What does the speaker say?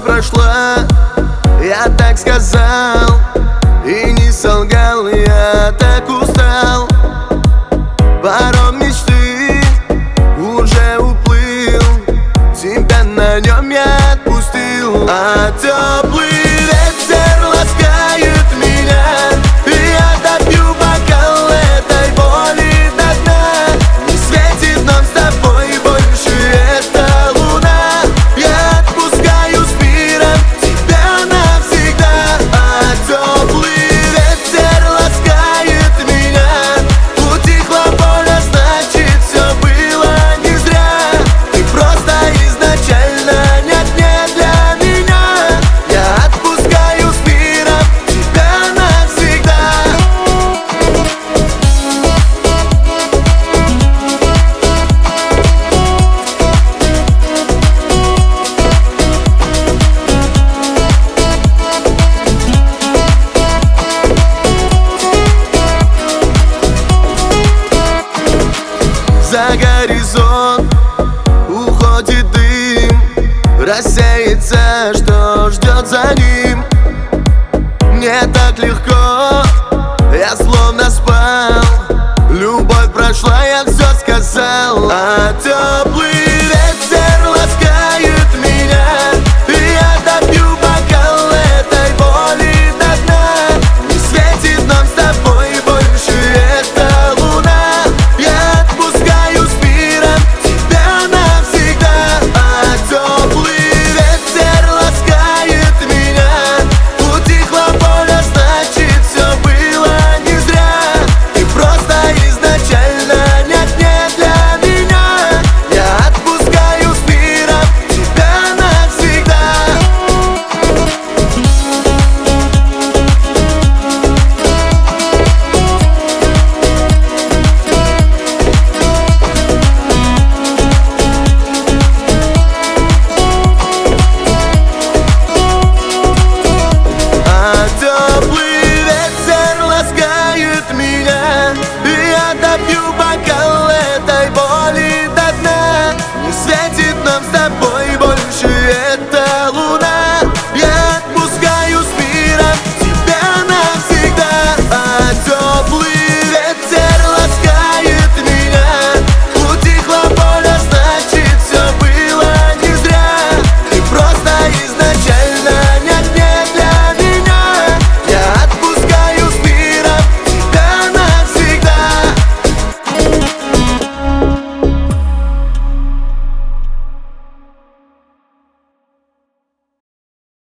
прошла, я так сказал, и не солгал, я так устал. Паром мечты уже уплыл, тебя на нем я отпустил. А теплый ветер ласкает меня, и я допью бокал этой боли до дна. Не светит нам с тобой больше эта луна. Я отпускаю с миром тебя навсегда. А теплый ветер ласкает меня, утихла боль, а значит все было не зря. Ты просто изначально нет не для меня. Я отпускаю с миром тебя навсегда. За горизонт уходит дым, рассеется, что ждет за ним. Мне так легко, я словно спал. Любовь прошла, я все сказал. А